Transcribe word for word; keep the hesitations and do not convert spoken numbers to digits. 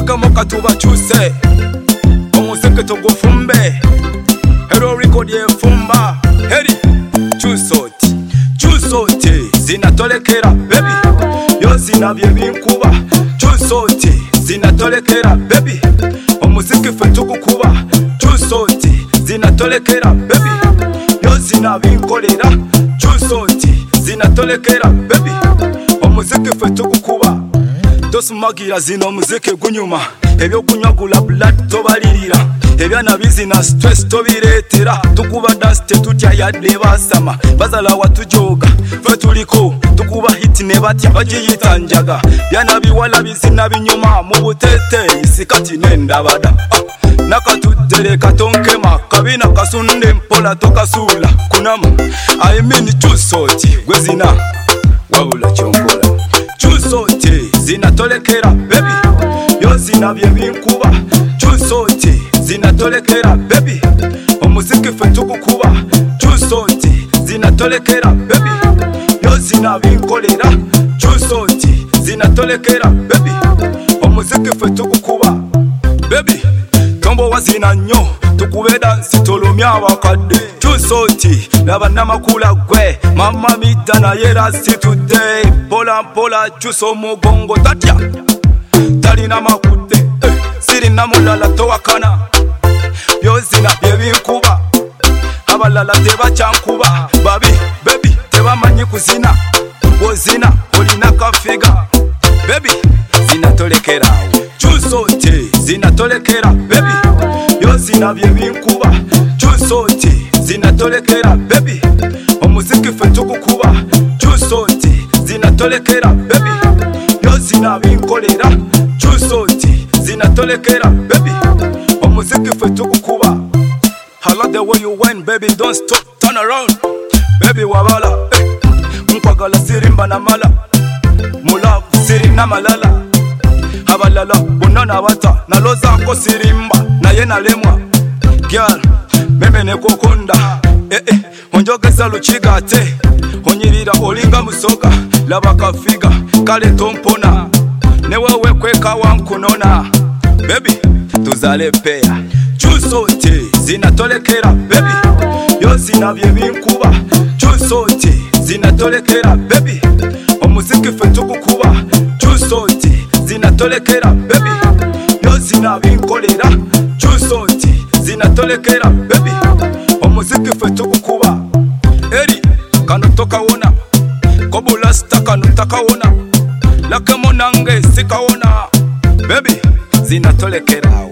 tulekemo katubakyuse omuseke togufumbe Hero record yefumba heri chusoti chusoti zinatolekera baby yo zinabye binkuba chusoti zinatolekera baby omuseke fe tukukuba chusoti zinatolekera baby yo zinabinkolera chusoti zinatolekera baby omuseke fe tukukuba tosumagira zino muzike gunyuma ebyokunyagula blood tobalirira ebyana bizina stress tobiretera tukuba dance tetutya yadde basama bazala watujoga fe tuliko tukuba hit ne batya bagiyita njaga byana biwala bizina binyuma mu butete isikati nendabada ah, nakatudere katonkema kabina kasunde mpola tokasula kunamu I mean chusoti gwezina wabula chongola chusoti zinatolekera baby yo zinabye binkuba chusoti zinatolekera baby omusiki fe tukukuba chusoti zinatolekera baby yo zinabinkolera chusoti zinatolekera baby omusiki fe tukukuba baby tombo wazina nnyo tukube dansi tolomya abakadde chusoti laba namakula gwe mama mida naye rasi today pola pola chuso mugongo tatya talina makutte eh, sirina mulala towakana byozina byebinkuba abalala tebakyankuba babi baby tebamanyi kuzina bwozina olina kafiga baby zinatolekera chusoti zinatolekera baby yozina byebinkuba chusoti zinatolekera baby omusiki fe tukukuba chusoti zinatolekera baby yozina binkolera chusoti zinatolekera baby omusiki fe tukukuba I love the way you went baby don't stop turn around baby wabala eh. Nkwagala sirimba na mala mula siri na malala abalala bonana bata nalozako sirimba naye nalemwa girl meme nekokonda eh eh onjogeza luchigate onyirira olinga musoga laba kafiga kale tompona newewe kweka wankunona baby tuzale pea chusoti zinatolekera baby yo zinabye binkuba chusoti zinatolekera baby omusiki fe tukukuba chusoti zinatolekera baby yo zinabinkolera chusoti zinatolekera baby omusiki fe tukukuba eri kano tokawona kobula sta kano takawona lakemo nange sikawona baby zinatolekera